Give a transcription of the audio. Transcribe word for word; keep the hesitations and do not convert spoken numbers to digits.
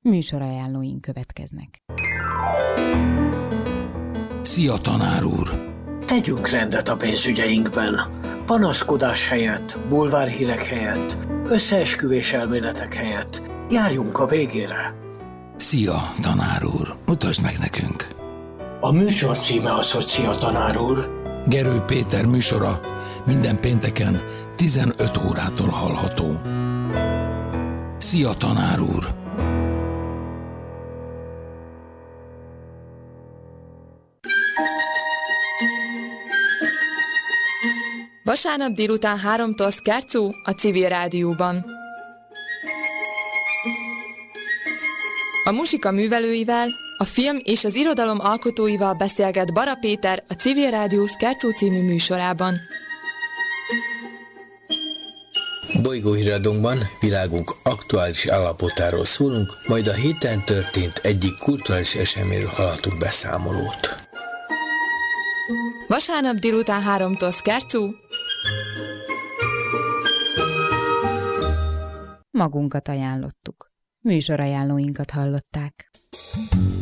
Műsorajánlóink következnek. Szia, tanár úr! Tegyünk rendet a pénzügyeinkben. Panaszkodás helyett, bulvárhírek helyett, összeesküvés elméletek helyett járjunk a végére. Szia, tanár úr! Mutasd meg nekünk! A műsor címe az, hogy Szia, tanár úr. Gerő Péter műsora minden pénteken tizenöt órától hallható. Szia, tanár úr! Vasárnap délután háromtól Szkárczó a Civil Rádióban. A muzsika művelőivel, a film és az irodalom alkotóival beszélget Bara Péter a Civil Rádió Szkárczó című műsorában. Bolygóhíradónkban világunk aktuális állapotáról szólunk, majd a héten történt egyik kulturális eseményről hallhatunk beszámolót. Vasárnap délután háromtól Szkárczó. Magunkat ajánlottuk. Műsorajánlóinkat hallották.